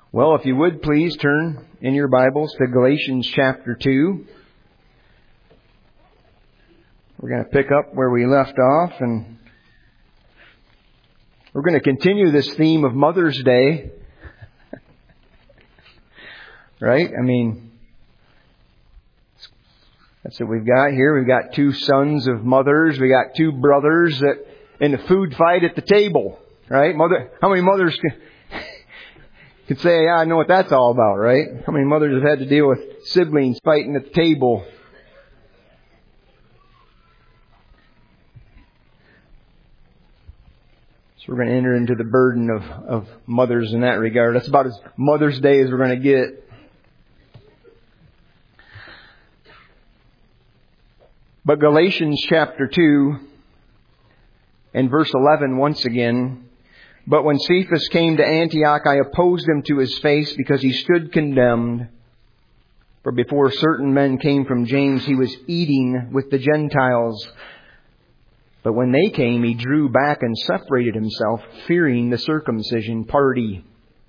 Well, if you would please turn in your Bibles to Galatians chapter 2. We're going to pick up where we left off, and we're going to continue this theme of Mother's Day. Right? I mean, that's what we've got here. We've got two sons of mothers. We got two brothers that in a food fight at the table. Right? How many mothers could say, yeah, I know what that's all about, right? How many mothers have had to deal with siblings fighting at the table? So we're going to enter into the burden of mothers in that regard. That's about as Mother's Day as we're going to get. But Galatians chapter 2 and verse 11 once again. But when Cephas came to Antioch, I opposed him to his face because he stood condemned. For before certain men came from James, he was eating with the Gentiles. But when they came, he drew back and separated himself, fearing the circumcision party.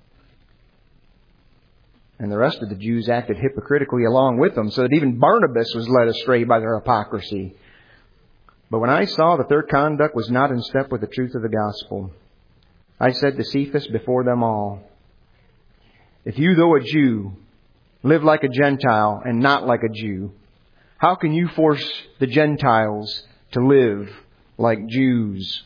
And the rest of the Jews acted hypocritically along with them, so that even Barnabas was led astray by their hypocrisy. But when I saw that their conduct was not in step with the truth of the gospel, I said to Cephas before them all, if you, though a Jew, live like a Gentile and not like a Jew, how can you force the Gentiles to live like Jews?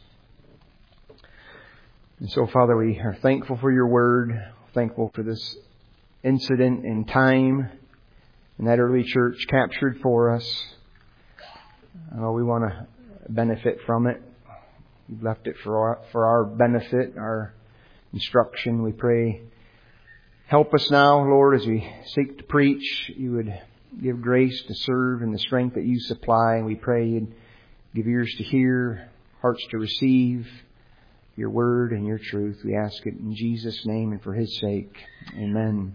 And so, Father, we are thankful for your word, thankful for this incident in time in that early church captured for us. We want to benefit from it. You've left it for our benefit, our instruction. We pray, help us now, Lord, as we seek to preach. You would give grace to serve in the strength that you supply. And we pray you'd give ears to hear, hearts to receive your word and your truth. We ask it in Jesus' name and for His sake. Amen.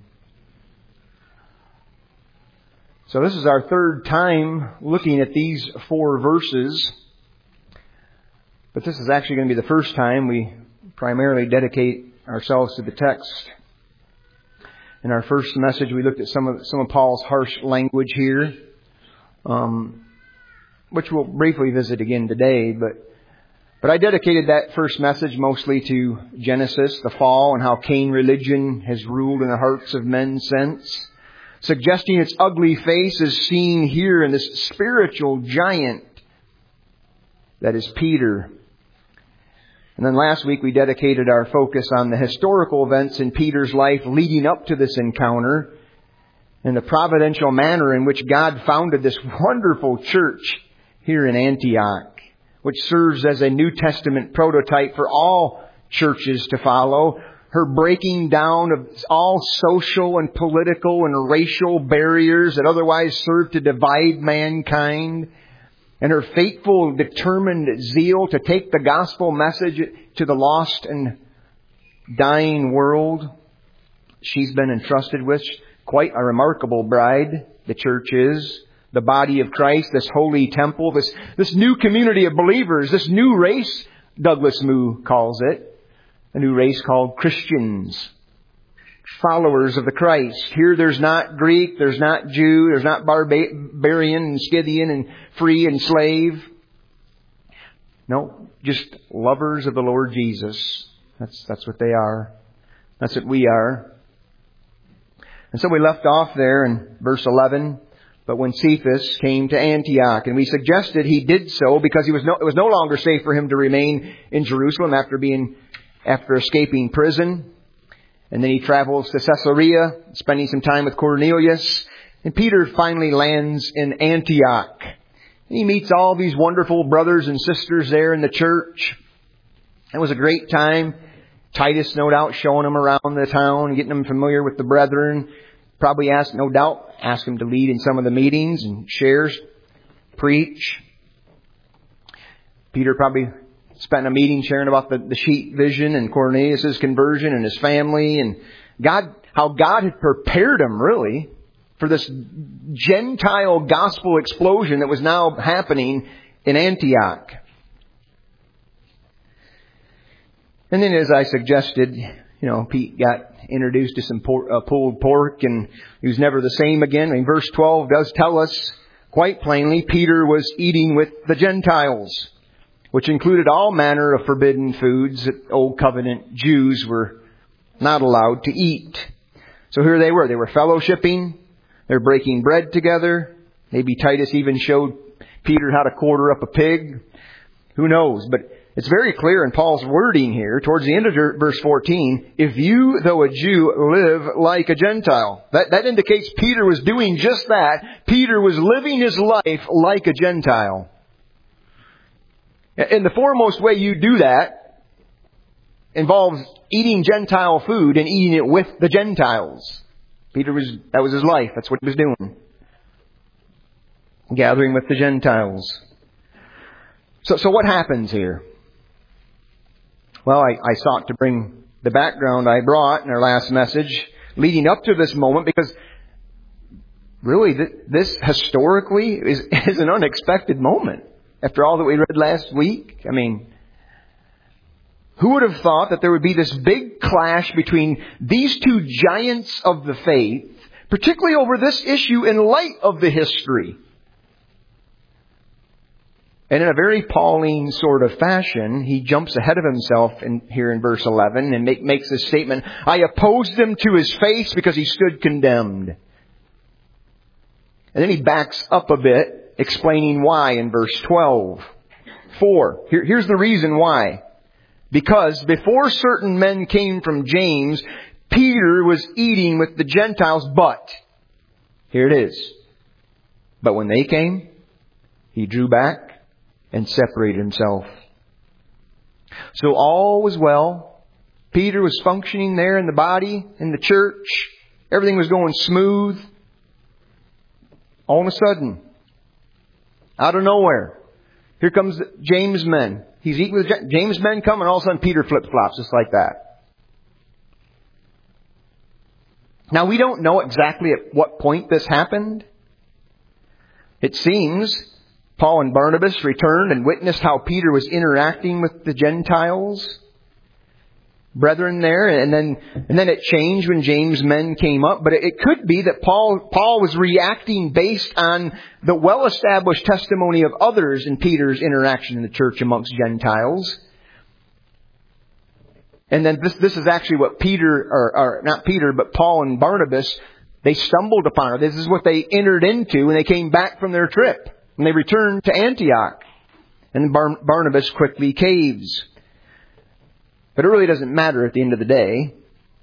So this is our third time looking at these 4 verses. But this is actually going to be the first time we primarily dedicate ourselves to the text. In our first message, we looked at some of Paul's harsh language here, which we'll briefly visit again today. But I dedicated that first message mostly to Genesis, the fall, and how Cain religion has ruled in the hearts of men since, suggesting its ugly face is seen here in this spiritual giant that is Peter. And then last week we dedicated our focus on the historical events in Peter's life leading up to this encounter and the providential manner in which God founded this wonderful church here in Antioch, which serves as a New Testament prototype for all churches to follow. Her breaking down of all social and political and racial barriers that otherwise serve to divide mankind. And her faithful, determined zeal to take the gospel message to the lost and dying world. She's been entrusted with quite a remarkable bride, the church is. The body of Christ, this holy temple, this new community of believers, this new race, Douglas Moo calls it. A new race called Christians. Followers of the Christ. Here there's not Greek, there's not Jew, there's not barbarian and Scythian and free and slave. No, just lovers of the Lord Jesus. That's what they are. That's what we are. And so we left off there in verse 11. But when Cephas came to Antioch, and we suggested he did so because it was no longer safe for him to remain in Jerusalem after escaping prison. And then he travels to Caesarea, spending some time with Cornelius. And Peter finally lands in Antioch. And he meets all these wonderful brothers and sisters there in the church. It was a great time. Titus, no doubt, showing him around the town, getting him familiar with the brethren. Probably asked him to lead in some of the meetings and shares, preach. Peter probably spent a meeting sharing about the sheep vision and Cornelius' conversion and his family and how God had prepared him really for this Gentile gospel explosion that was now happening in Antioch. And then as I suggested, Pete got introduced to some pulled pork, and he was never the same again. I mean, verse 12 does tell us quite plainly Peter was eating with the Gentiles, which included all manner of forbidden foods that Old Covenant Jews were not allowed to eat. So here they were. They were fellowshipping. They're breaking bread together. Maybe Titus even showed Peter how to quarter up a pig. Who knows? But it's very clear in Paul's wording here, towards the end of verse 14, if you, though a Jew, live like a Gentile. That indicates Peter was doing just that. Peter was living his life like a Gentile. And the foremost way you do that involves eating Gentile food and eating it with the Gentiles. That was his life. That's what he was doing. Gathering with the Gentiles. So what happens here? Well, I sought to bring the background I brought in our last message leading up to this moment, because really this historically is an unexpected moment. After all that we read last week, I mean, who would have thought that there would be this big clash between these two giants of the faith, particularly over this issue in light of the history? And in a very Pauline sort of fashion, he jumps ahead of himself here in verse 11 and makes this statement, I opposed him to his face because he stood condemned. And then he backs up a bit, explaining why in verse 12. Here's the reason why. Because before certain men came from James, Peter was eating with the Gentiles, but, here it is, but when they came, he drew back and separated himself. So all was well. Peter was functioning there in the body, in the church. Everything was going smooth. All of a sudden, out of nowhere, here comes James' men. He's eating with James' men come, and all of a sudden Peter flip-flops just like that. Now, we don't know exactly at what point this happened. It seems Paul and Barnabas returned and witnessed how Peter was interacting with the Gentiles, brethren there, and then it changed when James' men came up. But it could be that Paul was reacting based on the well-established testimony of others in Peter's interaction in the church amongst Gentiles. And then this is actually what Paul and Barnabas, they stumbled upon, or this is what they entered into when they came back from their trip. And they returned to Antioch. And Barnabas quickly caves. But it really doesn't matter at the end of the day.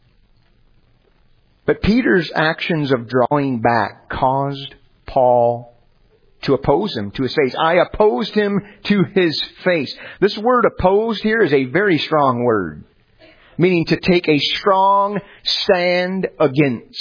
But Peter's actions of drawing back caused Paul to oppose him to his face. I opposed him to his face. This word opposed here is a very strong word, meaning to take a strong stand against.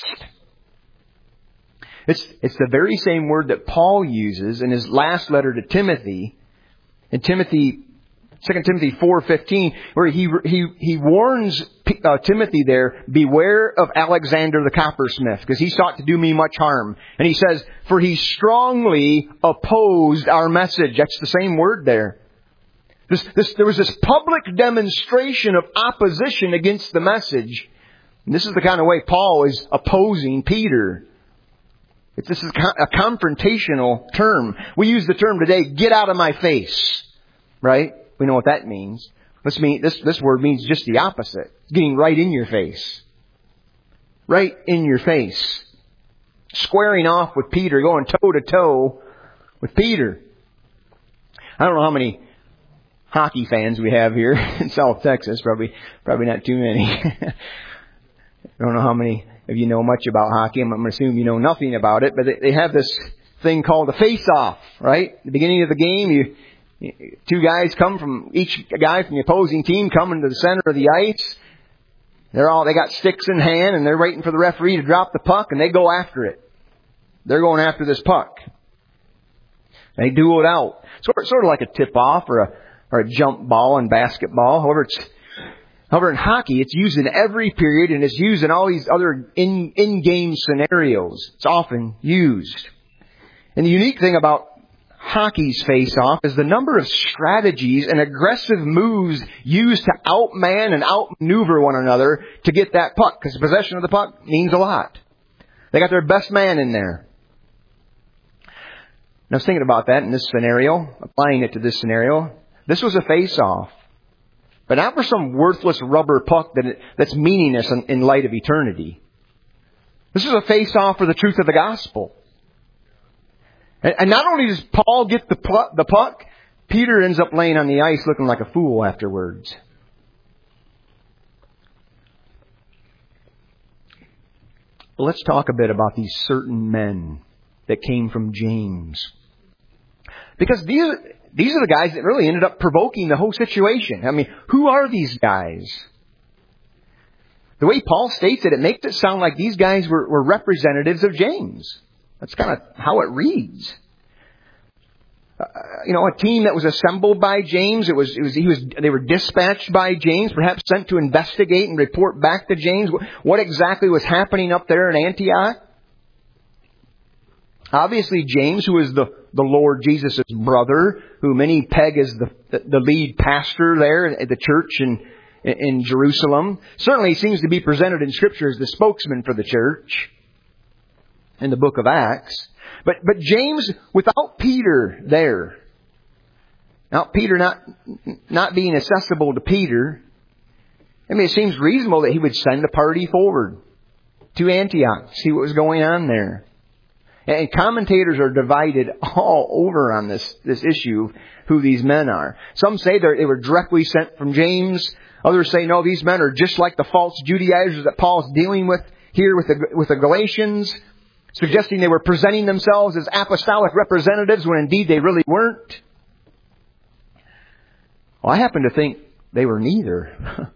It's the very same word that Paul uses in his last letter to Timothy, in 2 Timothy 4:15, where he warns Timothy there, beware of Alexander the coppersmith, because he sought to do me much harm. And he says, for he strongly opposed our message. That's the same word there. There was this public demonstration of opposition against the message. And this is the kind of way Paul is opposing Peter. This is a confrontational term. We use the term today, get out of my face. Right? We know what that means. This word means just the opposite. Getting right in your face. Right in your face. Squaring off with Peter, going toe to toe with Peter. I don't know how many hockey fans we have here in South Texas. Probably not too many. I don't know how many of you know much about hockey. I'm going to assume you know nothing about it. But they have this thing called a face-off, right? At the beginning of the game, each guy from the opposing team coming to the center of the ice. They got sticks in hand, and they're waiting for the referee to drop the puck, and they go after it. They're going after this puck. They duel it out. Sort of like a tip-off or a jump ball in basketball. However, in hockey, it's used in every period, and it's used in all these other in-game scenarios. It's often used. And the unique thing about hockey's face-off is the number of strategies and aggressive moves used to outman and outmaneuver one another to get that puck. Because possession of the puck means a lot. They got their best man in there. And I was thinking about that in this scenario, applying it to this scenario. This was a face-off. But not for some worthless rubber puck that's meaningless in light of eternity. This is a face-off for the truth of the gospel. And not only does Paul get the puck, Peter ends up laying on the ice looking like a fool afterwards. Well, let's talk a bit about these certain men that came from James. Because these are the guys that really ended up provoking the whole situation. I mean, who are these guys? The way Paul states it makes it sound like these guys were representatives of James. That's kind of how it reads. A team that was assembled by James. They were dispatched by James, perhaps sent to investigate and report back to James what exactly was happening up there in Antioch. Obviously, James, who is the Lord Jesus' brother, who many peg as the lead pastor there at the church in Jerusalem, certainly seems to be presented in Scripture as the spokesman for the church in the book of Acts. But James, without Peter there, now Peter not being accessible to Peter, I mean, it seems reasonable that he would send a party forward to Antioch, see what was going on there. And commentators are divided all over on this issue, who these men are. Some say they were directly sent from James. Others say, no, these men are just like the false Judaizers that Paul's dealing with here with the Galatians, suggesting they were presenting themselves as apostolic representatives when indeed they really weren't. Well, I happen to think they were neither.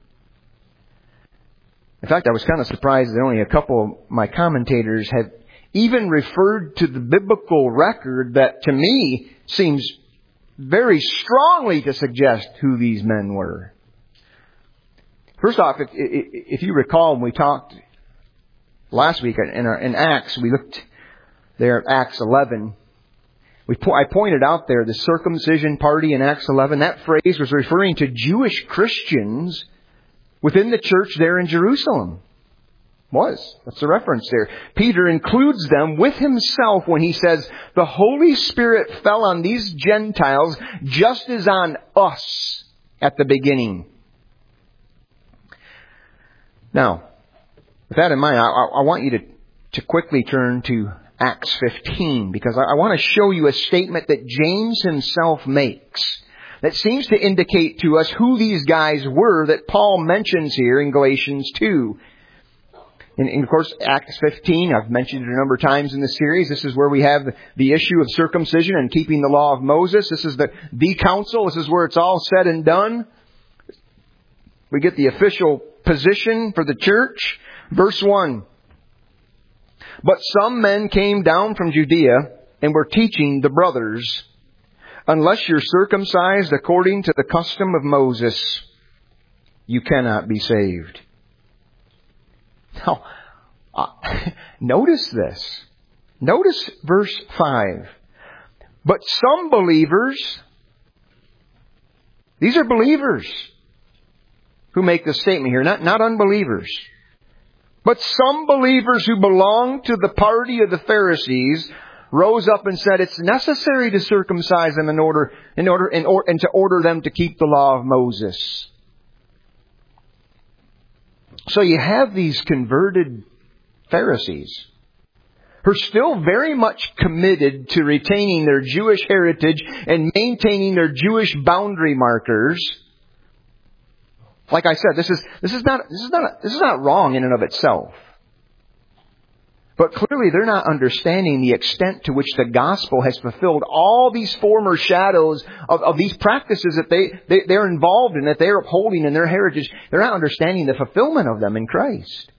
In fact, I was kind of surprised that only a couple of my commentators had even referred to the biblical record that to me seems very strongly to suggest who these men were. First off, if you recall when we talked last week in Acts, we looked there at Acts 11. I pointed out there the circumcision party in Acts 11. That phrase was referring to Jewish Christians within the church there in Jerusalem. That's the reference there. Peter includes them with himself when he says, the Holy Spirit fell on these Gentiles just as on us at the beginning. Now, with that in mind, I want you to quickly turn to Acts 15, because I want to show you a statement that James himself makes that seems to indicate to us who these guys were that Paul mentions here in Galatians 2. And of course, Acts 15, I've mentioned it a number of times in this series. This is where we have the issue of circumcision and keeping the law of Moses. This is the council. This is where it's all said and done. We get the official position for the church. Verse 1. But some men came down from Judea and were teaching the brothers, unless you're circumcised according to the custom of Moses, you cannot be saved. Now, notice this. Notice verse 5. But some believers, these are believers who make this statement here, not unbelievers. But some believers who belonged to the party of the Pharisees rose up and said it's necessary to circumcise them and to order them to keep the law of Moses. So you have these converted Pharisees who are still very much committed to retaining their Jewish heritage and maintaining their Jewish boundary markers. Like I said, this is not wrong in and of itself. But clearly they're not understanding the extent to which the gospel has fulfilled all these former shadows of these practices that they're involved in, that they're upholding in their heritage. They're not understanding the fulfillment of them in Christ.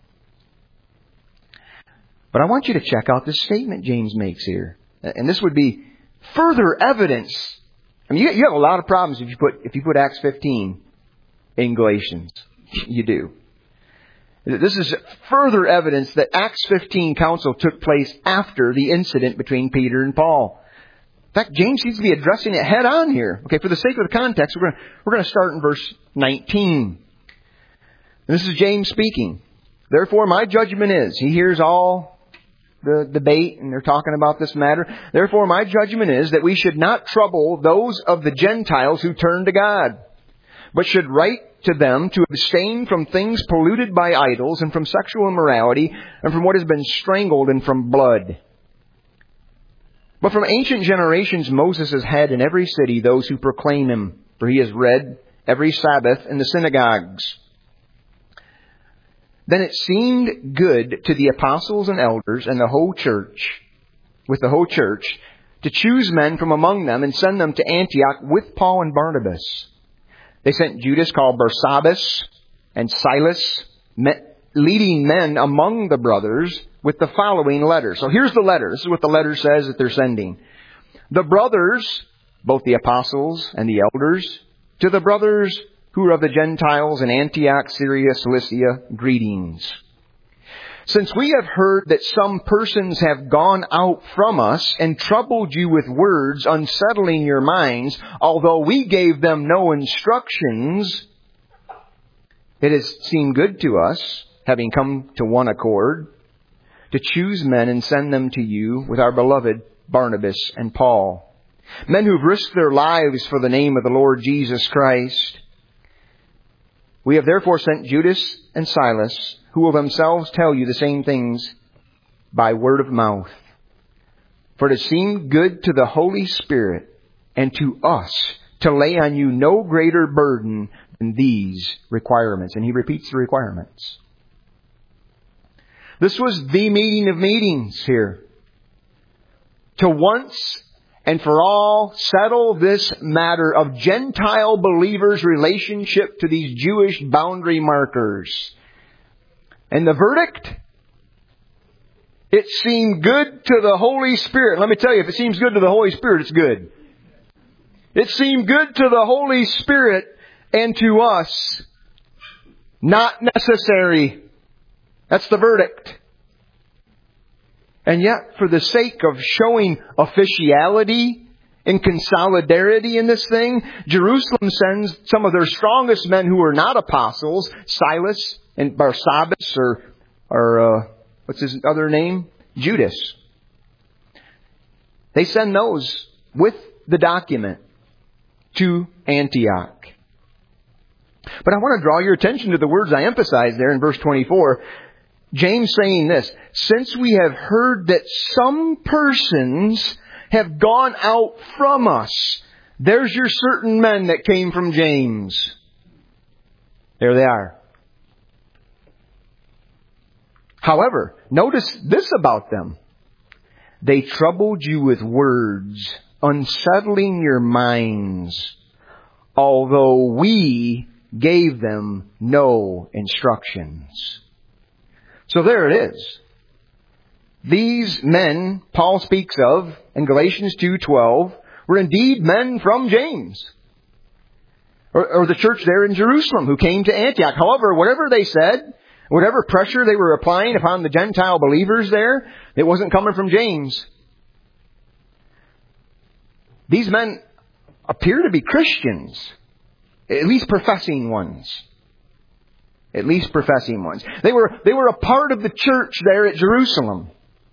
But I want you to check out this statement James makes here. And this would be further evidence. I mean, you have a lot of problems if you put Acts 15 in Galatians. You do. This is further evidence that Acts 15 council took place after the incident between Peter and Paul. In fact, James seems to be addressing it head on here. Okay, for the sake of the context, we're going to start in verse 19. And this is James speaking. Therefore, my judgment is, he hears all the debate and they're talking about this matter. Therefore, my judgment is that we should not trouble those of the Gentiles who turn to God, but should write to them to abstain from things polluted by idols and from sexual immorality and from what has been strangled and from blood. But from ancient generations Moses has had in every city those who proclaim him, for he is read every Sabbath in the synagogues. Then it seemed good to the apostles and elders and the whole church, to choose men from among them and send them to Antioch with Paul and Barnabas. They sent Judas called Barsabbas and Silas, leading men among the brothers, with the following letter. So here's the letter. This is what the letter says that they're sending. The brothers, both the apostles and the elders, to the brothers who are of the Gentiles in Antioch, Syria, Cilicia, greetings. Since we have heard that some persons have gone out from us and troubled you with words, unsettling your minds, although we gave them no instructions, it has seemed good to us, having come to one accord, to choose men and send them to you with our beloved Barnabas and Paul, men who've risked their lives for the name of the Lord Jesus Christ. We have therefore sent Judas and Silas, who will themselves tell you the same things by word of mouth. For it has seemed good to the Holy Spirit and to us to lay on you no greater burden than these requirements. And he repeats the requirements. This was the meeting of meetings here. To once and for all settle this matter of Gentile believers' relationship to these Jewish boundary markers. And the verdict? It seemed good to the Holy Spirit. Let me tell you, if it seems good to the Holy Spirit, it's good. It seemed good to the Holy Spirit and to us. Not necessary. That's the verdict. And yet, for the sake of showing officiality and consolidarity in this thing, Jerusalem sends some of their strongest men who are not apostles, Silas and Barsabbas, or what's his other name? Judas. They send those with the document to Antioch. But I want to draw your attention to the words I emphasized there in verse 24. James saying this, since we have heard that some persons have gone out from us. There's your certain men that came from James. There they are. However, notice this about them. They troubled you with words, unsettling your minds, although we gave them no instructions. So there it is. These men Paul speaks of in Galatians 2:12 were indeed men from James, or the church there in Jerusalem who came to Antioch. However, whatever they said, whatever pressure they were applying upon the Gentile believers there, it wasn't coming from James. These men appear to be Christians, at least professing ones. At least professing ones. They were a part of the church there at Jerusalem.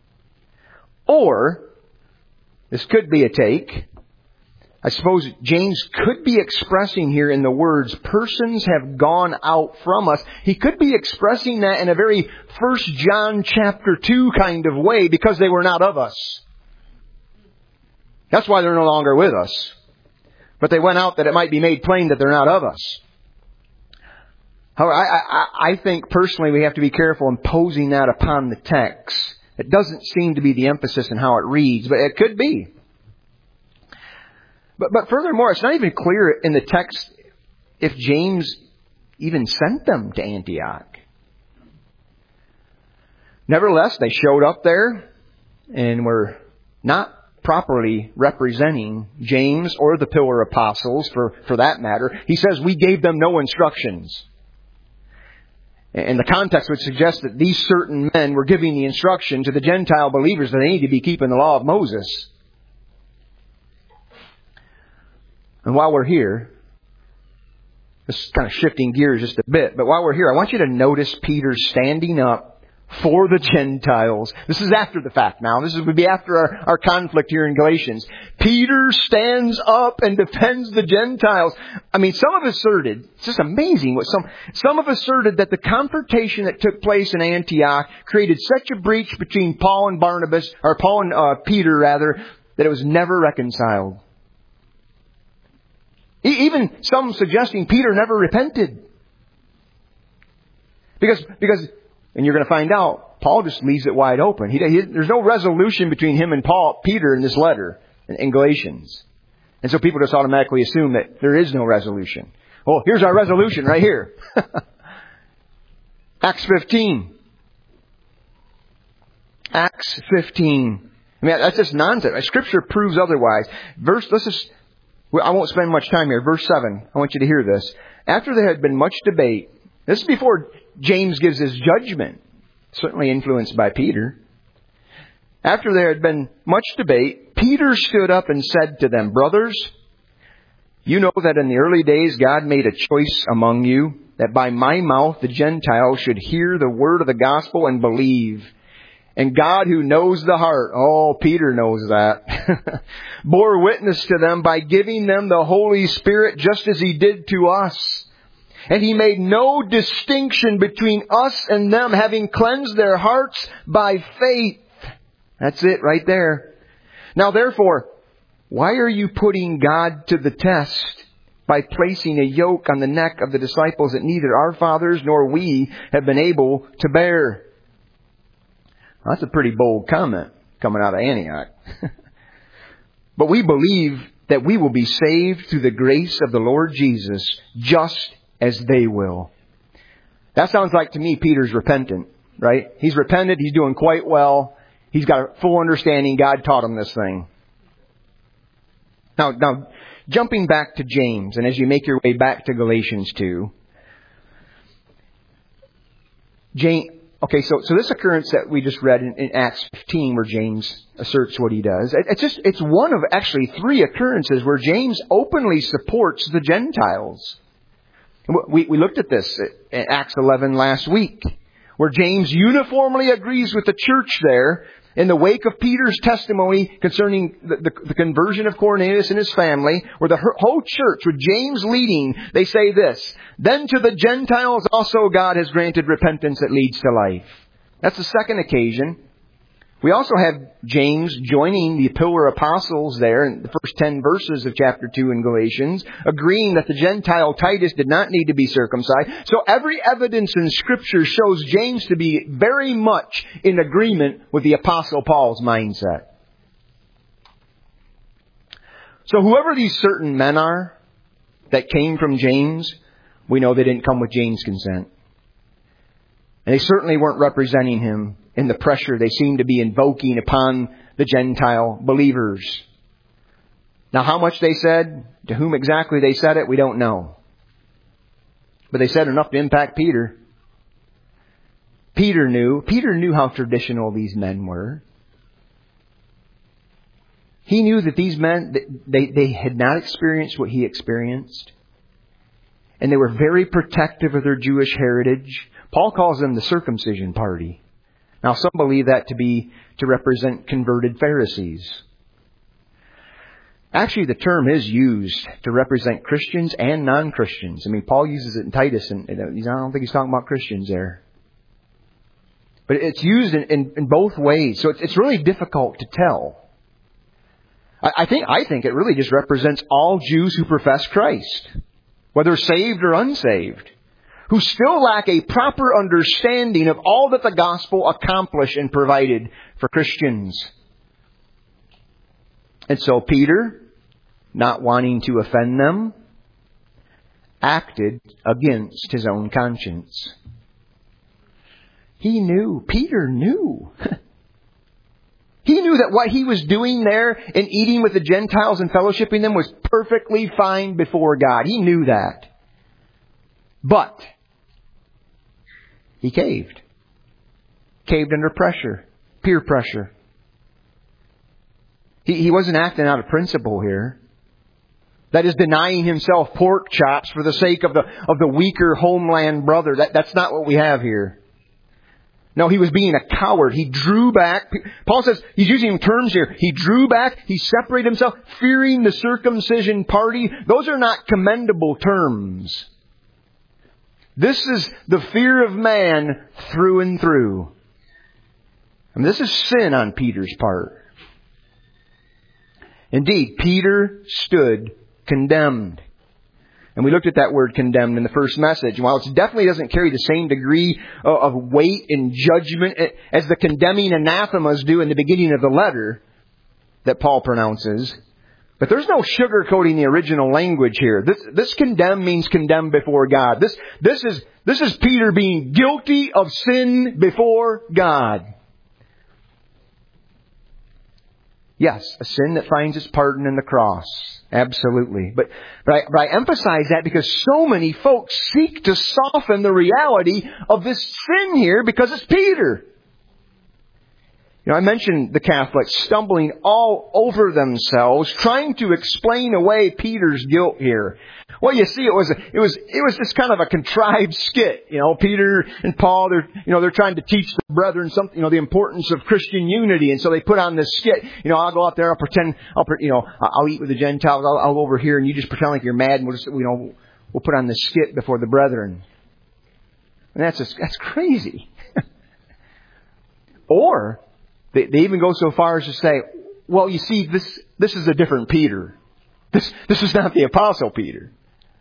Or, this could be a take, I suppose James could be expressing here in the words, persons have gone out from us. He could be expressing that in a very 1 John chapter 2 kind of way, because they were not of us. That's why they're no longer with us. But they went out that it might be made plain that they're not of us. However, I think personally we have to be careful imposing that upon the text. It doesn't seem to be the emphasis in how it reads, but it could be. But furthermore, it's not even clear in the text if James even sent them to Antioch. Nevertheless, they showed up there and were not properly representing James or the pillar apostles for that matter. He says, we gave them no instructions. And the context would suggest that these certain men were giving the instruction to the Gentile believers that they need to be keeping the law of Moses. And while we're here, this is kind of shifting gears just a bit, but while we're here, I want you to notice Peter standing up for the Gentiles. This is after the fact now. This would be after our conflict here in Galatians. Peter stands up and defends the Gentiles. I mean, some have asserted, it's just amazing what some have asserted that the confrontation that took place in Antioch created such a breach between Paul and Peter rather, that it was never reconciled. Even some suggesting Peter never repented. Because and you're going to find out, Paul just leaves it wide open. There's no resolution between him and Peter in this letter in Galatians. And so people just automatically assume that there is no resolution. Oh, here's our resolution right here. Acts 15. Acts 15. I mean, that's just nonsense. Scripture proves otherwise. I won't spend much time here. Verse 7. I want you to hear this. After there had been much debate, this is before James gives his judgment, certainly influenced by Peter. After there had been much debate, Peter stood up and said to them, "Brothers, you know that in the early days God made a choice among you, that by my mouth the Gentiles should hear the word of the gospel and believe. And God, who knows the heart," oh, Peter knows that, "bore witness to them by giving them the Holy Spirit just as He did to us. And He made no distinction between us and them, having cleansed their hearts by faith." That's it right there. "Now therefore, why are you putting God to the test by placing a yoke on the neck of the disciples that neither our fathers nor we have been able to bear?" Well, that's a pretty bold comment coming out of Antioch. "But we believe that we will be saved through the grace of the Lord Jesus, just as they will." That sounds like to me Peter's repentant, right? He's repented. He's doing quite well. He's got a full understanding. God taught him this thing. Now, jumping back to James, and as you make your way back to Galatians 2, so this occurrence that we just read in Acts 15 where James asserts what he does, it's one of actually 3 occurrences where James openly supports the Gentiles. We looked at this in Acts 11 last week, where James uniformly agrees with the church there in the wake of Peter's testimony concerning the conversion of Cornelius and his family, where the whole church, with James leading, they say this: "Then to the Gentiles also God has granted repentance that leads to life." That's the second occasion. We also have James joining the pillar apostles there in the first 10 verses of chapter 2 in Galatians, agreeing that the Gentile Titus did not need to be circumcised. So every evidence in Scripture shows James to be very much in agreement with the Apostle Paul's mindset. So whoever these certain men are that came from James, we know they didn't come with James' consent. And they certainly weren't representing him in the pressure they seem to be invoking upon the Gentile believers. Now, how much they said, to whom exactly they said it, we don't know. But they said enough to impact Peter. Peter knew how traditional these men were. He knew that these men, they had not experienced what he experienced. And they were very protective of their Jewish heritage. Paul calls them the circumcision party. Now, some believe that to represent converted Pharisees. Actually, the term is used to represent Christians and non-Christians. I mean, Paul uses it in Titus, and I don't think he's talking about Christians there. But it's used in both ways, so it's really difficult to tell. I think it really just represents all Jews who profess Christ, whether saved or unsaved, who still lack a proper understanding of all that the gospel accomplished and provided for Christians. And so Peter, not wanting to offend them, acted against his own conscience. Peter knew. He knew that what he was doing there and eating with the Gentiles and fellowshipping them was perfectly fine before God. He knew that. But he caved. Caved under pressure. Peer pressure. He wasn't acting out of principle here. That is denying himself pork chops for the sake of the weaker homeland brother. That's not what we have here. No, he was being a coward. He drew back. Paul says, he's using terms here. He drew back. He separated himself, fearing the circumcision party. Those are not commendable terms. This is the fear of man through and through. And this is sin on Peter's part. Indeed, Peter stood condemned. And we looked at that word condemned in the first message. And while it definitely doesn't carry the same degree of weight and judgment as the condemning anathemas do in the beginning of the letter that Paul pronounces, but there's no sugarcoating the original language here. This condemn means condemned before God. This is Peter being guilty of sin before God. Yes, a sin that finds its pardon in the cross. Absolutely. But I emphasize that because so many folks seek to soften the reality of this sin here because it's Peter. You know, I mentioned the Catholics stumbling all over themselves trying to explain away Peter's guilt here. Well, you see, it was just kind of a contrived skit. You know, Peter and Paul, they're trying to teach the brethren something, the importance of Christian unity. And so they put on this skit. I'll go out there, I'll pretend, I'll eat with the Gentiles, I'll go over here and you just pretend like you're mad and we'll put on this skit before the brethren. And that's crazy. Or, they even go so far as to say, well, you see, this is a different Peter. This is not the Apostle Peter.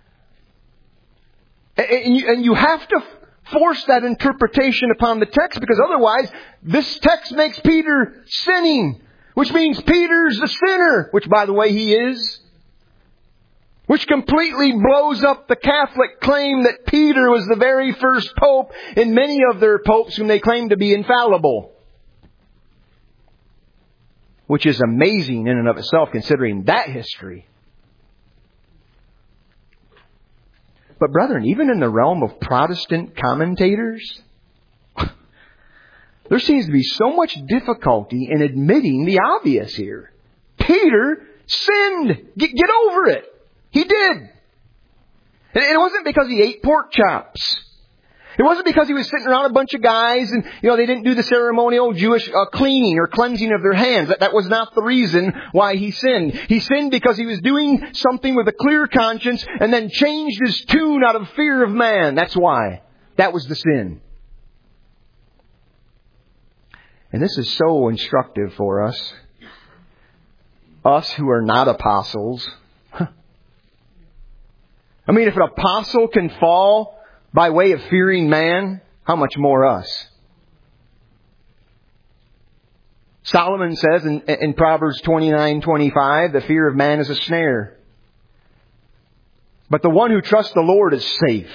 And you have to force that interpretation upon the text because otherwise this text makes Peter sinning, which means Peter's the sinner, which by the way he is, which completely blows up the Catholic claim that Peter was the very first pope and many of their popes whom they claim to be infallible. Which is amazing in and of itself considering that history. But brethren, even in the realm of Protestant commentators, there seems to be so much difficulty in admitting the obvious here. Peter sinned. Get over it. He did. And it wasn't because he ate pork chops. It wasn't because he was sitting around a bunch of guys and, they didn't do the ceremonial Jewish cleaning or cleansing of their hands. That was not the reason why he sinned. He sinned because he was doing something with a clear conscience and then changed his tune out of fear of man. That's why. That was the sin. And this is so instructive for us. Us who are not apostles. I mean, if an apostle can fall by way of fearing man, how much more us? Solomon says in Proverbs 29:25, the fear of man is a snare. But the one who trusts the Lord is safe.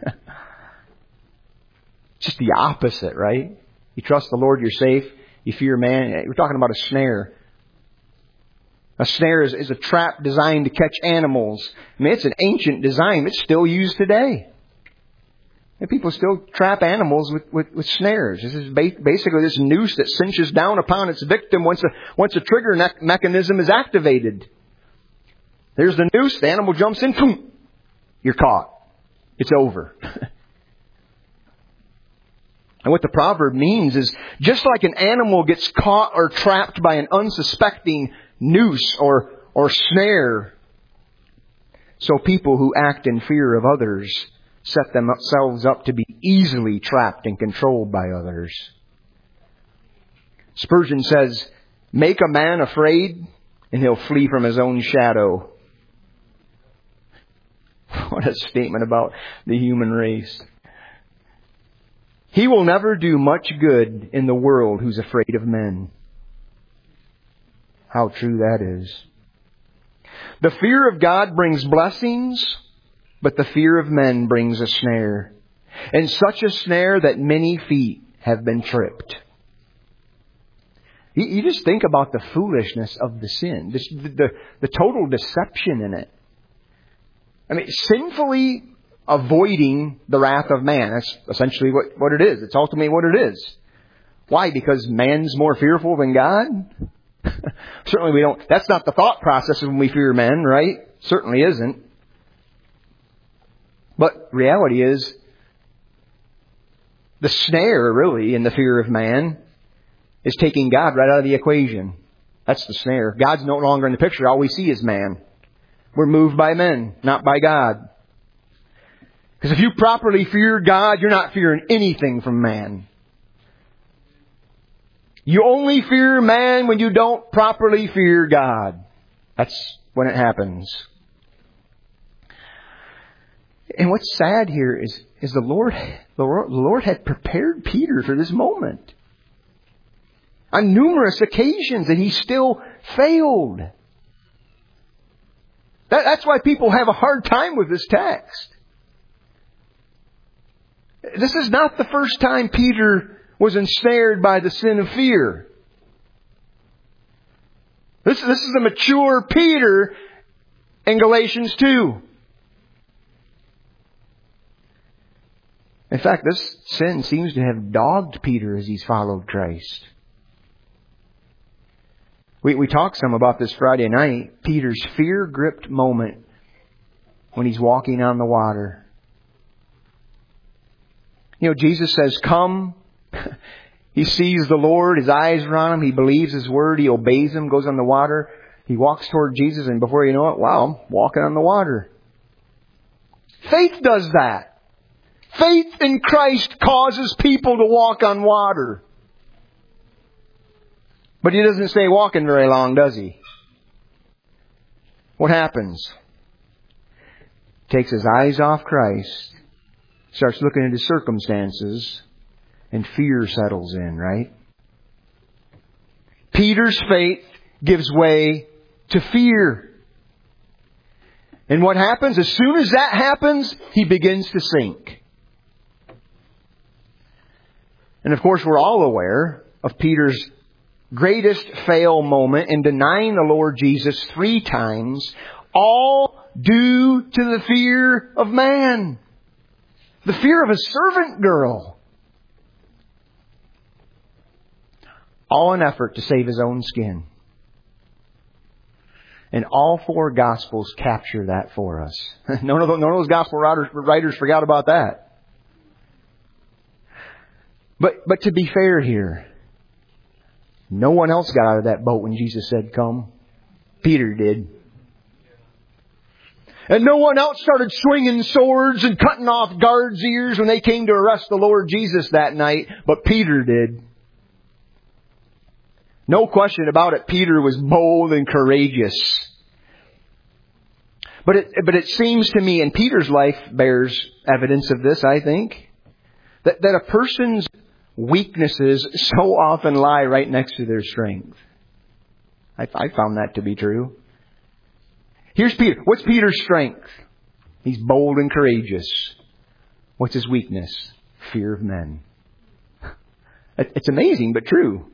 Just the opposite, right? You trust the Lord, you're safe. You fear man. We're talking about a snare. A snare is a trap designed to catch animals. I mean, it's an ancient design. It's still used today. And people still trap animals with snares. This is basically this noose that cinches down upon its victim once a trigger mechanism is activated. There's the noose. The animal jumps in. Boom, you're caught. It's over. And what the proverb means is just like an animal gets caught or trapped by an unsuspecting noose or snare, so people who act in fear of others set themselves up to be easily trapped and controlled by others. Spurgeon says, make a man afraid and he'll flee from his own shadow. What a statement about the human race. He will never do much good in the world who's afraid of men. How true that is. The fear of God brings blessings, but the fear of men brings a snare. And such a snare that many feet have been tripped. You just think about the foolishness of the sin. The total deception in it. I mean, sinfully avoiding the wrath of man. That's essentially what it is. It's ultimately what it is. Why? Because man's more fearful than God? Certainly we don't. That's not the thought process when we fear men, right? Certainly isn't. But reality is, the snare, really, in the fear of man is taking God right out of the equation. That's the snare. God's no longer in the picture. All we see is man. We're moved by men, not by God. Because if you properly fear God, you're not fearing anything from man. You only fear man when you don't properly fear God. That's when it happens. And what's sad here is the Lord had prepared Peter for this moment. On numerous occasions, and he still failed. That's why people have a hard time with this text. This is not the first time Peter was ensnared by the sin of fear. This is a mature Peter in Galatians 2. In fact, this sin seems to have dogged Peter as he's followed Christ. We talked some about this Friday night. Peter's fear-gripped moment when he's walking on the water. You know, Jesus says, "Come." He sees the Lord. His eyes are on Him. He believes His word. He obeys Him, goes on the water. He walks toward Jesus, and before you know it, wow, I'm walking on the water. Faith does that. Faith in Christ causes people to walk on water. But He doesn't stay walking very long, does He? What happens? Takes his eyes off Christ, starts looking into circumstances, and fear settles in, right? Peter's faith gives way to fear. And what happens? As soon as that happens, he begins to sink. And of course, we're all aware of Peter's greatest fail moment in denying the Lord Jesus 3 times, all due to the fear of man. The fear of a servant girl. All in effort to save his own skin. And all 4 Gospels capture that for us. None of those Gospel writers forgot about that. But to be fair here, no one else got out of that boat when Jesus said, "Come." Peter did. And no one else started swinging swords and cutting off guards' ears when they came to arrest the Lord Jesus that night, but Peter did. No question about it, Peter was bold and courageous. But it seems to me, and Peter's life bears evidence of this, I think, that a person's weaknesses so often lie right next to their strength. I found that to be true. Here's Peter. What's Peter's strength? He's bold and courageous. What's his weakness? Fear of men. It's amazing, but true.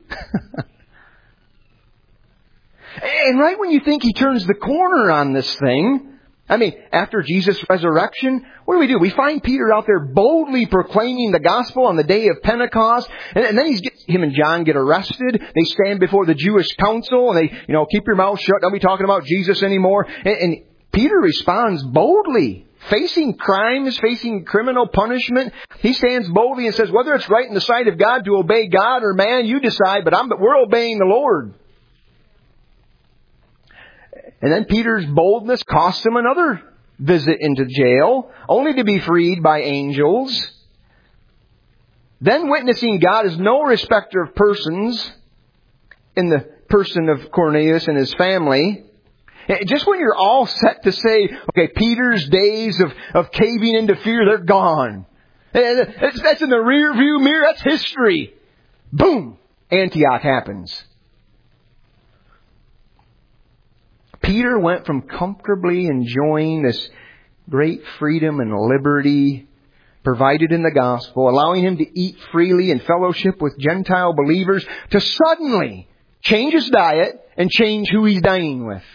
And right when you think he turns the corner on this thing, I mean, after Jesus' resurrection, what do? We find Peter out there boldly proclaiming the gospel on the day of Pentecost. And then him and John get arrested. They stand before the Jewish council and they, keep your mouth shut. Don't be talking about Jesus anymore. And Peter responds boldly, facing crimes, facing criminal punishment. He stands boldly and says, whether it's right in the sight of God to obey God or man, you decide, but we're obeying the Lord. And then Peter's boldness cost him another visit into jail, only to be freed by angels. Then witnessing God as no respecter of persons in the person of Cornelius and his family. Just when you're all set to say, okay, Peter's days of caving into fear, they're gone. That's in the rear view mirror. That's history. Boom! Antioch happens. Peter went from comfortably enjoying this great freedom and liberty provided in the gospel, allowing him to eat freely and fellowship with Gentile believers, to suddenly change his diet and change who he's dining with.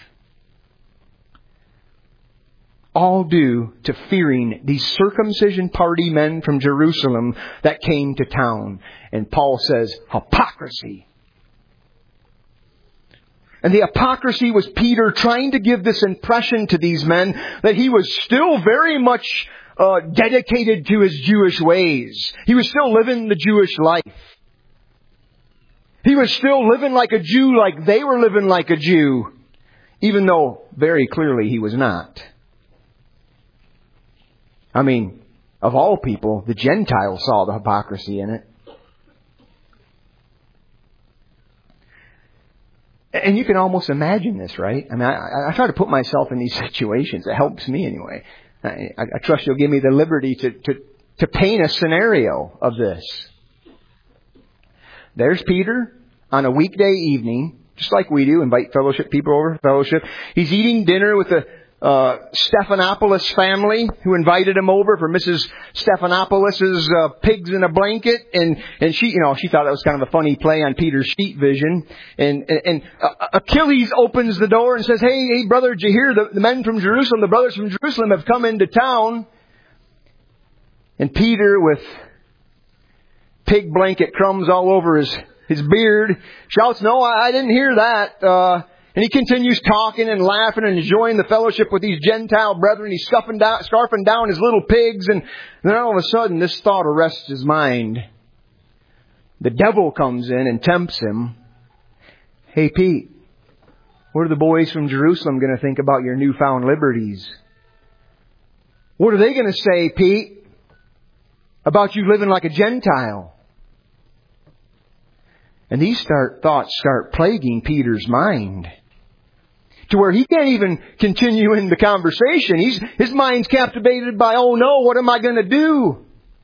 All due to fearing these circumcision party men from Jerusalem that came to town. And Paul says, hypocrisy. And the hypocrisy was Peter trying to give this impression to these men that he was still very much dedicated to his Jewish ways. He was still living the Jewish life. He was still living like a Jew, like they were living like a Jew, even though very clearly he was not. I mean, of all people, the Gentiles saw the hypocrisy in it. And you can almost imagine this, right? I mean, I try to put myself in these situations. It helps me anyway. I trust you'll give me the liberty to paint a scenario of this. There's Peter on a weekday evening, just like we do, invite fellowship people over for fellowship. He's eating dinner with the Stephanopoulos family who invited him over for Mrs. Stephanopoulos' pigs in a blanket, and she thought that was kind of a funny play on Peter's sheet vision. And Achilles opens the door and says, "Hey, brother, did you hear the men from Jerusalem? The brothers from Jerusalem have come into town." And Peter, with pig blanket crumbs all over his beard, shouts, "No, I didn't hear that." And he continues talking and laughing and enjoying the fellowship with these Gentile brethren. He's scarfing down his little pigs. And then all of a sudden, this thought arrests his mind. The devil comes in and tempts him. "Hey, Pete, what are the boys from Jerusalem going to think about your newfound liberties? What are they going to say, Pete, about you living like a Gentile?" And these thoughts start plaguing Peter's mind, to where he can't even continue in the conversation. His mind's captivated by, "Oh no, what am I going to do?"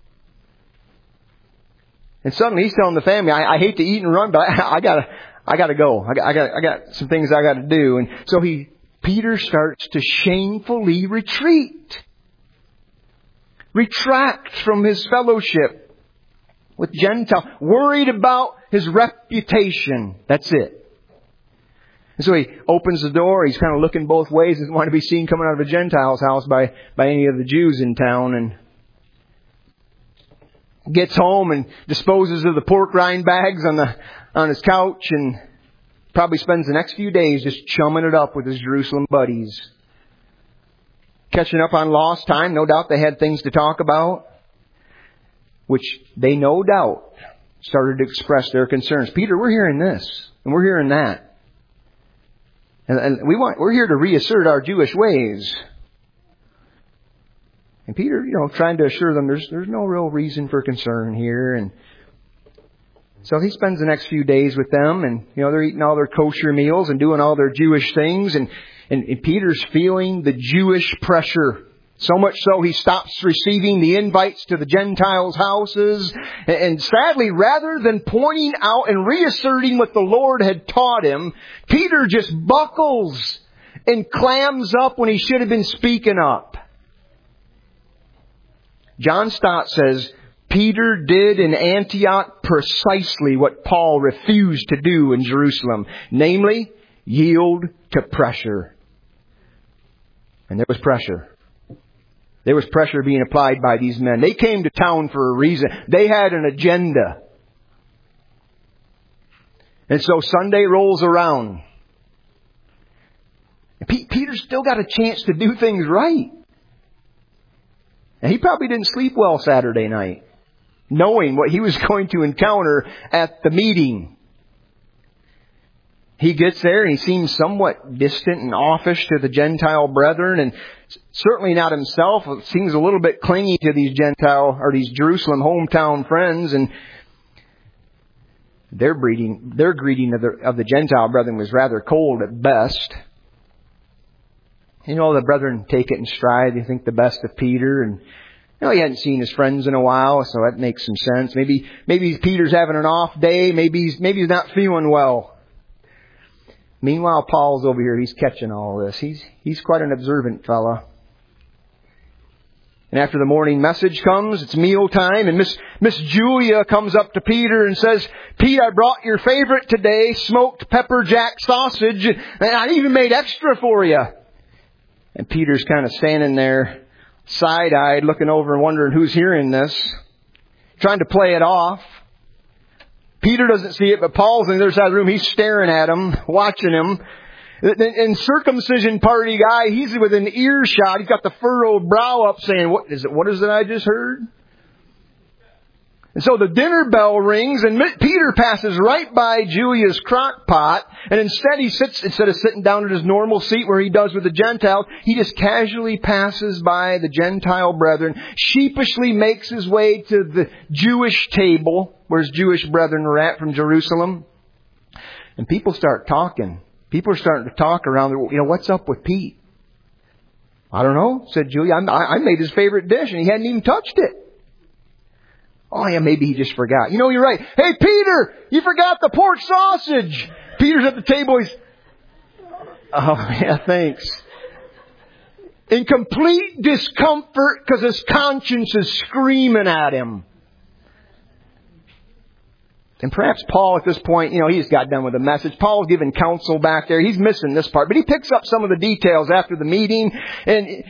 And suddenly he's telling the family, I hate to eat and run, but I gotta go. I got some things I gotta do. And so Peter starts to shamefully retract from his fellowship with Gentiles, worried about his reputation. That's it. And so he opens the door. He's kind of looking both ways. Doesn't want to be seen coming out of a Gentile's house by any of the Jews in town. And gets home and disposes of the pork rind bags on his couch, and probably spends the next few days just chumming it up with his Jerusalem buddies, catching up on lost time. No doubt they had things to talk about, which they no doubt started to express their concerns. "Peter, we're hearing this and we're hearing that. And we're here to reassert our Jewish ways." And Peter, trying to assure them there's no real reason for concern here. And so he spends the next few days with them, and they're eating all their kosher meals and doing all their Jewish things, and Peter's feeling the Jewish pressure. So much so he stops receiving the invites to the Gentiles' houses. And sadly, rather than pointing out and reasserting what the Lord had taught him, Peter just buckles and clams up when he should have been speaking up. John Stott says, Peter did in Antioch precisely what Paul refused to do in Jerusalem, namely, yield to pressure. And there was pressure. There was pressure being applied by these men. They came to town for a reason. They had an agenda. And so Sunday rolls around. Peter's still got a chance to do things right. And he probably didn't sleep well Saturday night, knowing what he was going to encounter at the meeting. He gets there and he seems somewhat distant and offish to the Gentile brethren, and certainly not himself. It seems a little bit clingy to these Jerusalem hometown friends, and their greeting of the Gentile brethren was rather cold at best. The brethren take it in stride. They think the best of Peter, and he hadn't seen his friends in a while, so that makes some sense. Maybe Peter's having an off day. Maybe he's not feeling well. Meanwhile, Paul's over here. He's catching all this. He's quite an observant fella. And after the morning message comes, it's meal time, and Miss Julia comes up to Peter and says, "Pete, I brought your favorite today, smoked pepper jack sausage, and I even made extra for you." And Peter's kind of standing there, side-eyed, looking over and wondering who's hearing this, trying to play it off. Peter doesn't see it, but Paul's on the other side of the room. He's staring at him, watching him. And circumcision party guy, he's within earshot. He's got the furrowed brow up saying, what is it I just heard? And so the dinner bell rings and Peter passes right by Julia's crock pot. And instead instead of sitting down at his normal seat where he does with the Gentiles, he just casually passes by the Gentile brethren, sheepishly makes his way to the Jewish table where his Jewish brethren were at from Jerusalem. And people start talking. People are starting to talk around, what's up with Pete? I don't know, said Julia. I made his favorite dish and he hadn't even touched it. Oh yeah, maybe he just forgot. You're right. Hey Peter, you forgot the pork sausage. Peter's at the table. He's, oh yeah, thanks. In complete discomfort because his conscience is screaming at him. And perhaps Paul at this point, he just got done with the message. Paul's giving counsel back there. He's missing this part. But he picks up some of the details after the meeting. And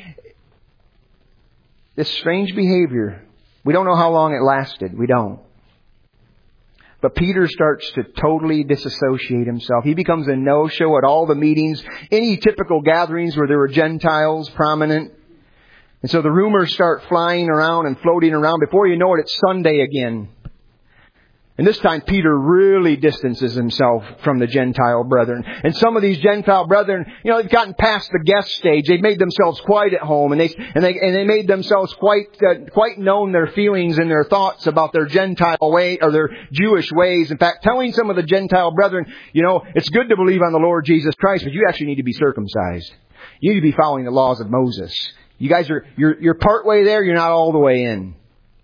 this strange behavior, we don't know how long it lasted. We don't. But Peter starts to totally disassociate himself. He becomes a no-show at all the meetings, any typical gatherings where there were Gentiles prominent. And so the rumors start flying around and floating around. Before you know it, it's Sunday again. And this time Peter really distances himself from the Gentile brethren. And some of these Gentile brethren, they've gotten past the guest stage. They've made themselves quite at home, and they made themselves quite known their feelings and their thoughts about their Gentile way or their Jewish ways. In fact, telling some of the Gentile brethren, it's good to believe on the Lord Jesus Christ, but you actually need to be circumcised. You need to be following the laws of Moses. You guys you're part way there, you're not all the way in.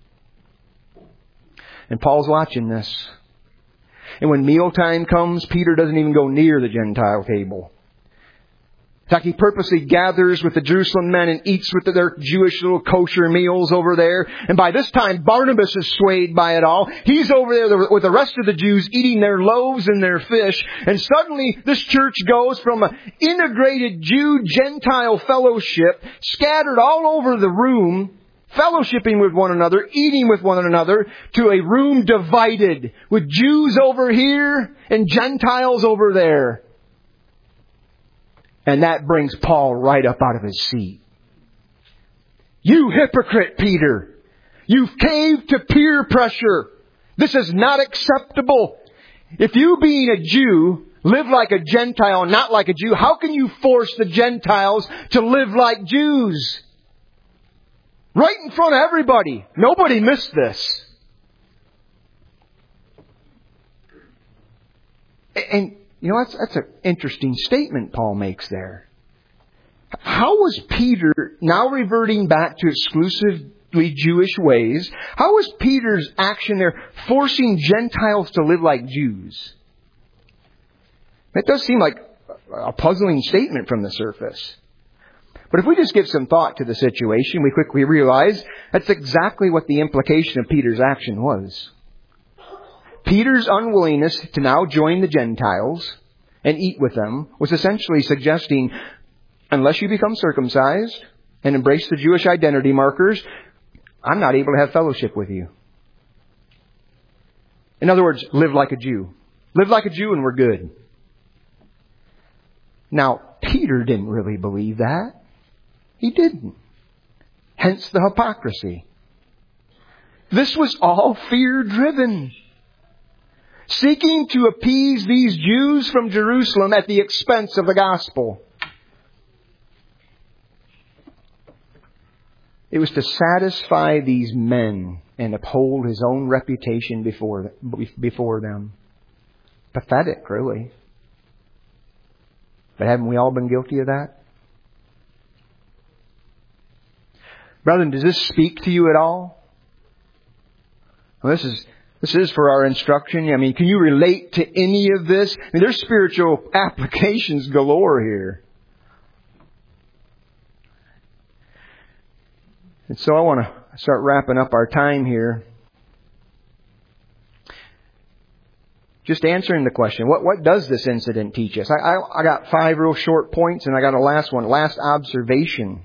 And Paul's watching this. And when mealtime comes, Peter doesn't even go near the Gentile table. In fact, he purposely gathers with the Jerusalem men and eats with their Jewish little kosher meals over there. And by this time, Barnabas is swayed by it all. He's over there with the rest of the Jews eating their loaves and their fish. And suddenly, this church goes from an integrated Jew-Gentile fellowship scattered all over the room, fellowshipping with one another, eating with one another, to a room divided with Jews over here and Gentiles over there. And that brings Paul right up out of his seat. You hypocrite, Peter! You've caved to peer pressure. This is not acceptable. If you, being a Jew, live like a Gentile and not like a Jew, how can you force the Gentiles to live like Jews? Right in front of everybody. Nobody missed this. And, that's an interesting statement Paul makes there. How was Peter, now reverting back to exclusively Jewish ways, how was Peter's action there forcing Gentiles to live like Jews? It does seem like a puzzling statement from the surface. But if we just give some thought to the situation, we quickly realize that's exactly what the implication of Peter's action was. Peter's unwillingness to now join the Gentiles and eat with them was essentially suggesting, unless you become circumcised and embrace the Jewish identity markers, I'm not able to have fellowship with you. In other words, live like a Jew. Live like a Jew and we're good. Now, Peter didn't really believe that. He didn't. Hence the hypocrisy. This was all fear-driven. Seeking to appease these Jews from Jerusalem at the expense of the gospel. It was to satisfy these men and uphold his own reputation before them. Pathetic, really. But haven't we all been guilty of that? Brethren, does this speak to you at all? Well, this is for our instruction. I mean, can you relate to any of this? I mean, there's spiritual applications galore here. And so I want to start wrapping up our time here. Just answering the question, what does this incident teach us? I got 5 real short points and I got a last observation.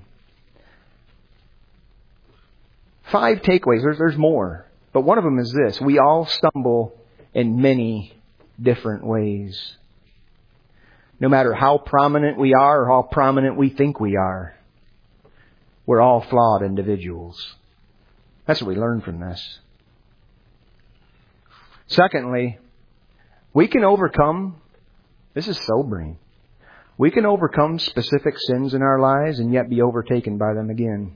5 takeaways. There's more. But one of them is this. We all stumble in many different ways. No matter how prominent we are or how prominent we think we are, we're all flawed individuals. That's what we learn from this. Secondly, we can overcome, this is sobering, we can overcome specific sins in our lives and yet be overtaken by them again.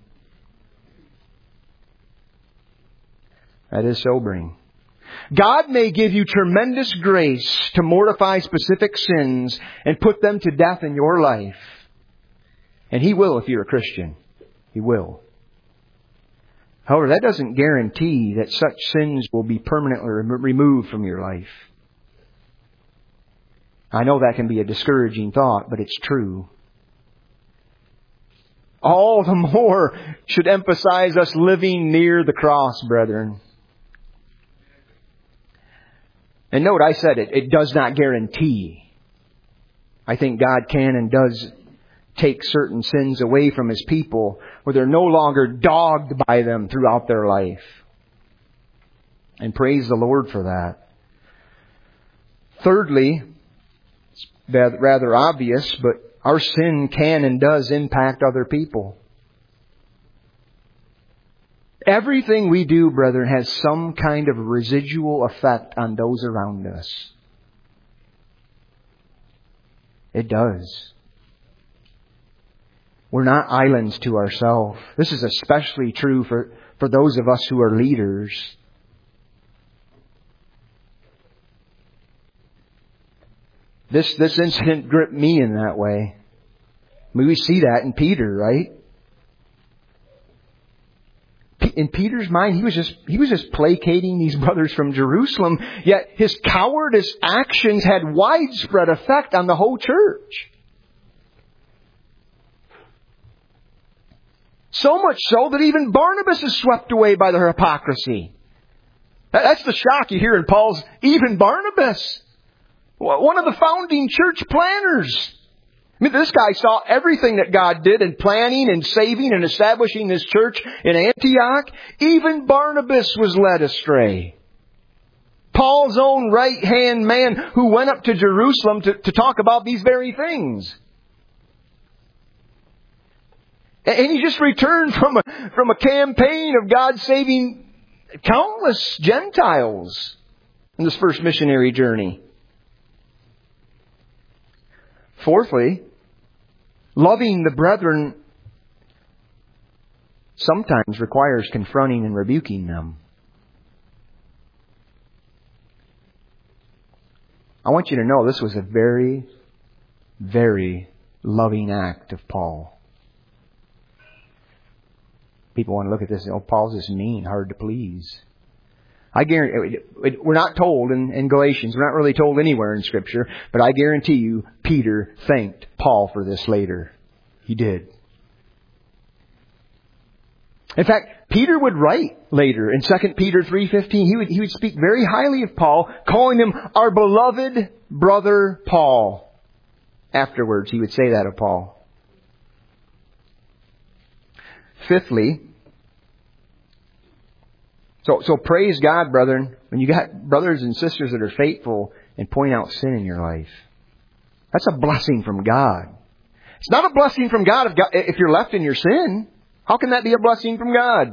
That is sobering. God may give you tremendous grace to mortify specific sins and put them to death in your life. And He will if you're a Christian. He will. However, that doesn't guarantee that such sins will be permanently removed from your life. I know that can be a discouraging thought, but it's true. All the more should emphasize us living near the cross, brethren. And note, I said it does not guarantee. I think God can and does take certain sins away from His people where they're no longer dogged by them throughout their life. And praise the Lord for that. Thirdly, it's rather obvious, but our sin can and does impact other people. Everything we do, brethren, has some kind of residual effect on those around us. It does. We're not islands to ourselves. This is especially true for those of us who are leaders. This incident gripped me in that way. I mean, we see that in Peter, right? In Peter's mind, he was just placating these brothers from Jerusalem, yet his cowardice actions had widespread effect on the whole church. So much so that even Barnabas is swept away by their hypocrisy. That's the shock you hear in Paul's, even Barnabas, one of the founding church planners. I mean, this guy saw everything that God did in planning and saving and establishing this church in Antioch. Even Barnabas was led astray. Paul's own right-hand man who went up to Jerusalem to talk about these very things. And he just returned from a campaign of God saving countless Gentiles in this first missionary journey. Fourthly, loving the brethren sometimes requires confronting and rebuking them. I want you to know this was a very, very loving act of Paul. People want to look at this and say, oh, Paul's just mean, hard to please. I guarantee, we're not told in Galatians, we're not really told anywhere in Scripture, but I guarantee you, Peter thanked Paul for this later. He did. In fact, Peter would write later in 2 Peter 3:15, he would speak very highly of Paul, calling him our beloved brother Paul. Afterwards, he would say that of Paul. Fifthly, so praise God, brethren, when you got brothers and sisters that are faithful and point out sin in your life. That's a blessing from God. It's not a blessing from God if you're left in your sin. How can that be a blessing from God?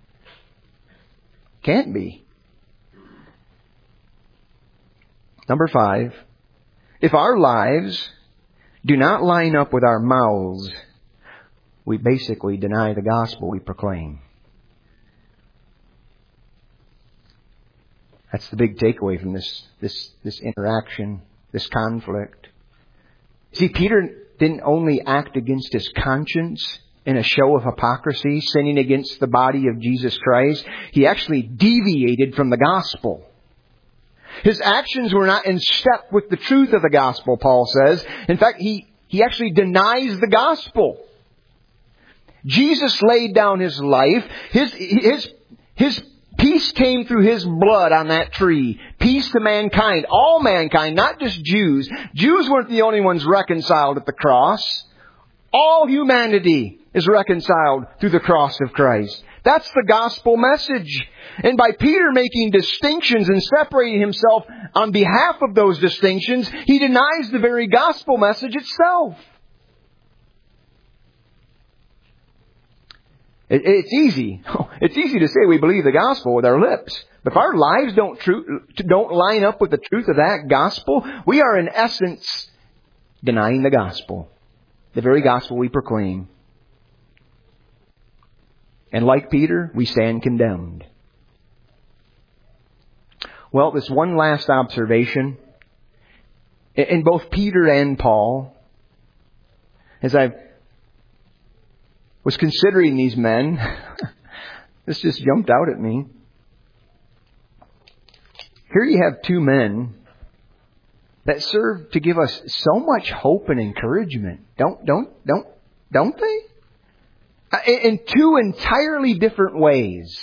Can't be. Number 5, if our lives do not line up with our mouths, we basically deny the gospel we proclaim. That's the big takeaway from this interaction, this conflict. See, Peter didn't only act against his conscience in a show of hypocrisy, sinning against the body of Jesus Christ. He actually deviated from the gospel. His actions were not in step with the truth of the gospel, Paul says. In fact, he actually denies the gospel. Jesus laid down His life. His peace came through His blood on that tree. Peace to mankind. All mankind, not just Jews. Jews weren't the only ones reconciled at the cross. All humanity is reconciled through the cross of Christ. That's the gospel message. And by Peter making distinctions and separating himself on behalf of those distinctions, he denies the very gospel message itself. It's easy. It's easy to say we believe the gospel with our lips. But if our lives don't line up with the truth of that gospel, we are in essence denying the gospel. The very gospel we proclaim. And like Peter, we stand condemned. Well, this one last observation. In both Peter and Paul, as I was considering these men, this just jumped out at me. Here you have two men that serve to give us so much hope and encouragement. Don't they? In two entirely different ways.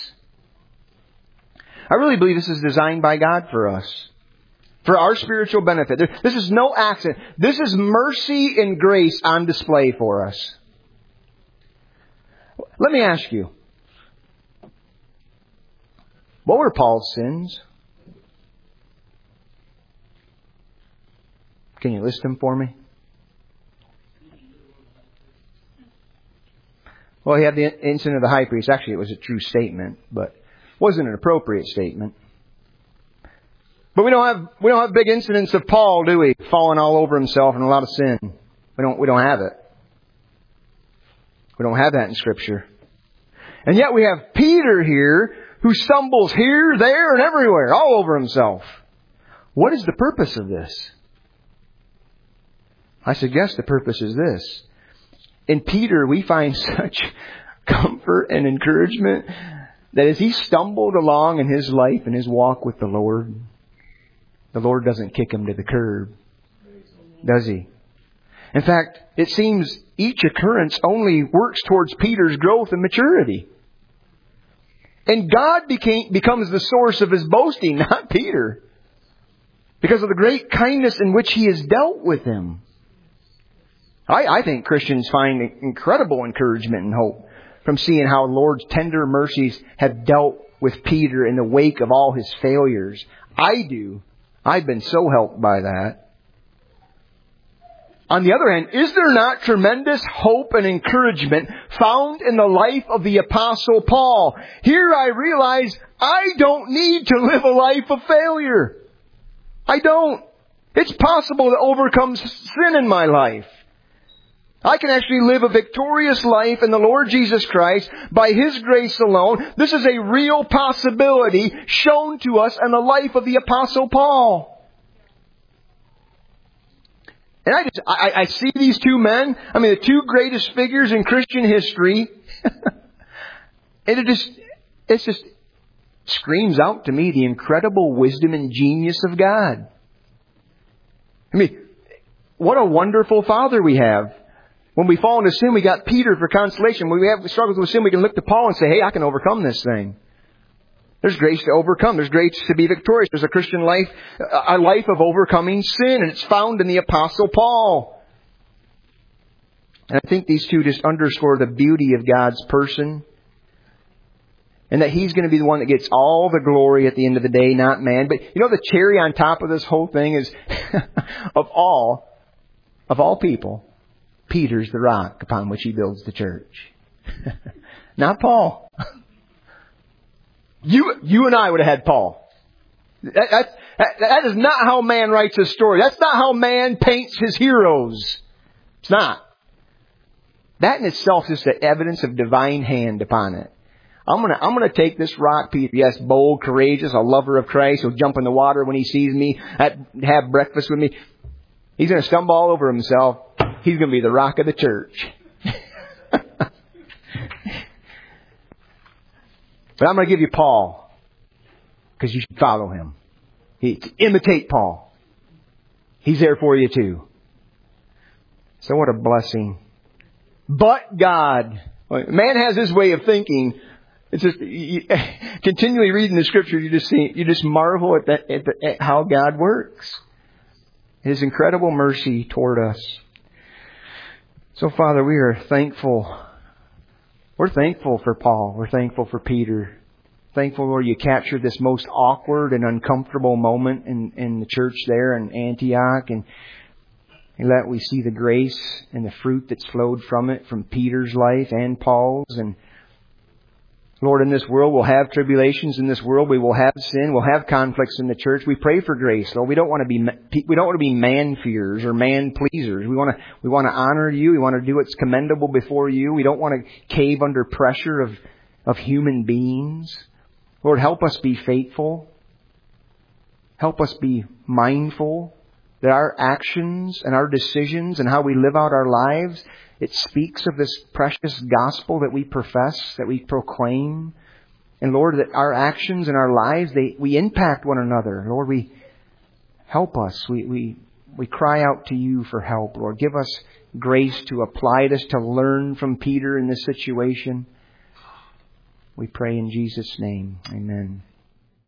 I really believe this is designed by God for us. For our spiritual benefit. This is no accident. This is mercy and grace on display for us. Let me ask you. What were Paul's sins? Can you list them for me? Well, he had the incident of the high priest. Actually, it was a true statement, but it wasn't an appropriate statement. But we don't have big incidents of Paul, do we? Falling all over himself in a lot of sin. We don't have it. We don't have that in Scripture. And yet we have Peter here who stumbles here, there, and everywhere, all over himself. What is the purpose of this? I suggest the purpose is this. In Peter, we find such comfort and encouragement that as he stumbled along in his life and his walk with the Lord doesn't kick him to the curb, does He? In fact, it seems each occurrence only works towards Peter's growth and maturity. And God becomes the source of his boasting, not Peter, because of the great kindness in which He has dealt with him. I think Christians find incredible encouragement and hope from seeing how the Lord's tender mercies have dealt with Peter in the wake of all his failures. I do. I've been so helped by that. On the other hand, is there not tremendous hope and encouragement found in the life of the Apostle Paul? Here I realize I don't need to live a life of failure. I don't. It's possible to overcome sin in my life. I can actually live a victorious life in the Lord Jesus Christ by His grace alone. This is a real possibility shown to us in the life of the Apostle Paul. And I see these two men, the two greatest figures in Christian history. And it just screams out to me the incredible wisdom and genius of God. What a wonderful Father we have. When we fall into sin, we got Peter for consolation. When we have struggles with sin, we can look to Paul and say, hey, I can overcome this thing. There's grace to overcome. There's grace to be victorious. There's a Christian life, a life of overcoming sin, and it's found in the Apostle Paul. And I think these two just underscore the beauty of God's person, and that He's going to be the one that gets all the glory at the end of the day, not man. But the cherry on top of this whole thing is, of all people, Peter's the rock upon which he builds the church. Not Paul. You and I would have had Paul. That is not how man writes his story. That's not how man paints his heroes. It's not. That in itself is the evidence of divine hand upon it. I'm gonna take this rock, Peter. Yes, bold, courageous, a lover of Christ. He'll jump in the water when he sees me, have breakfast with me. He's gonna stumble all over himself. He's gonna be the rock of the church. But I'm going to give you Paul, because you should follow him. Imitate Paul. He's there for you too. So what a blessing. But God. Man has his way of thinking. It's just continually reading the Scripture. You just marvel at how God works. His incredible mercy toward us. So Father, we are thankful We're thankful for Paul. We're thankful for Peter. Thankful, Lord, you captured this most awkward and uncomfortable moment in the church there in Antioch, and let we see the grace and the fruit that's flowed from it, from Peter's life and Paul's. And Lord, in this world we'll have tribulations. In this world we will have sin. We'll have conflicts in the church. We pray for grace, Lord. We don't want to be man-fearers or man-pleasers. We want to honor you. We want to do what's commendable before you. We don't want to cave under pressure of human beings. Lord, help us be faithful. Help us be mindful that our actions and our decisions and how we live out our lives, it speaks of this precious gospel that we profess, that we proclaim. And Lord, that our actions and our lives, we impact one another. Lord, help us. We cry out to you for help, Lord. Give us grace to apply this, to learn from Peter in this situation. We pray in Jesus' name. Amen.